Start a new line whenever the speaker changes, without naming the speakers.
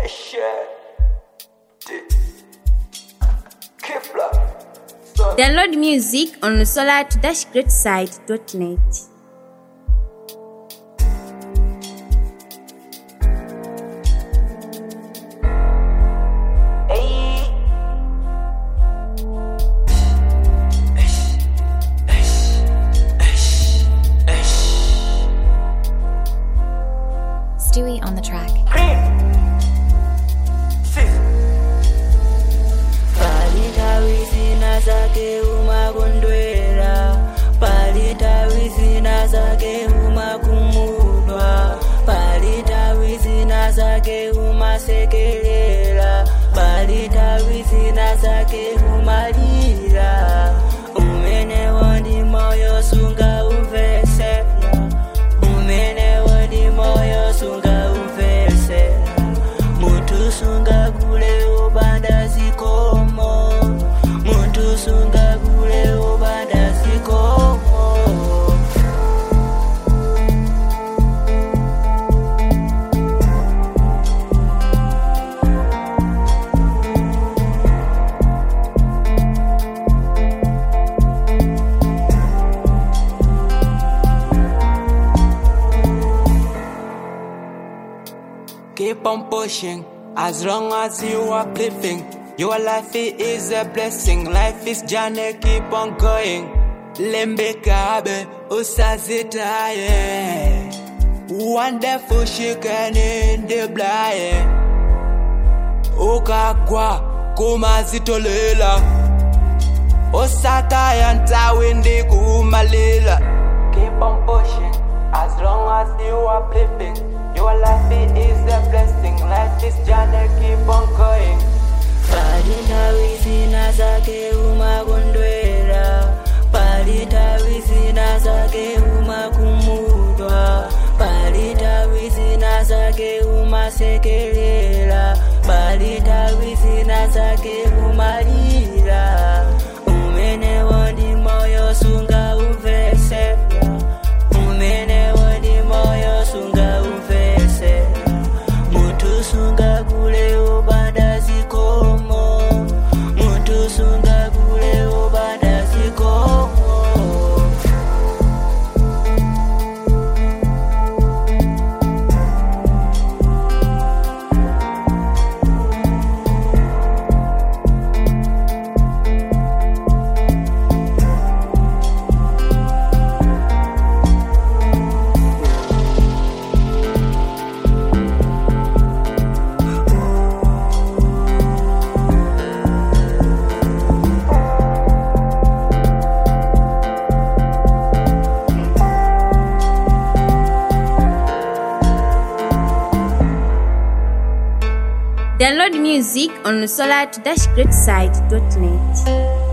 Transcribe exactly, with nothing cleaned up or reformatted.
Download music on solar dash great site dot net.
Stewie on the track.
Palita wisina zake umakondwera, palita wisina zake umakumudwa, palita wisina zake umasekelela, palita wisina zake umalira. Umene wandi moyo sunga uvese, umene wandi moyo sunga uvese, muntu sunga kule ubanda zikomo, muntu sunga kule ubanda zikomo.
Keep on pushing, as long as you are living. Your life is a blessing, life is journey, keep on going. Lembe kabe, usazitaye. Wonderful chicken in the blind. Ukagwa, kumazitolela. Osataya ntawindi kumalila. Keep on pushing, as long as you are living. Your life is a blessing, life is journey, keep on going.
Palita wisina zake umakondwera, palita wisina zake umakumudwa, palita wisina zake umasekelela, palita wisina zake umalira. Umene wandi moyo sunga uvese, umene wandi moyo sunga uvese, muntu sunga kule ubanda zikomo, muntu sunga kule ubanda zikomo.
Download music on solar dash great site dot net.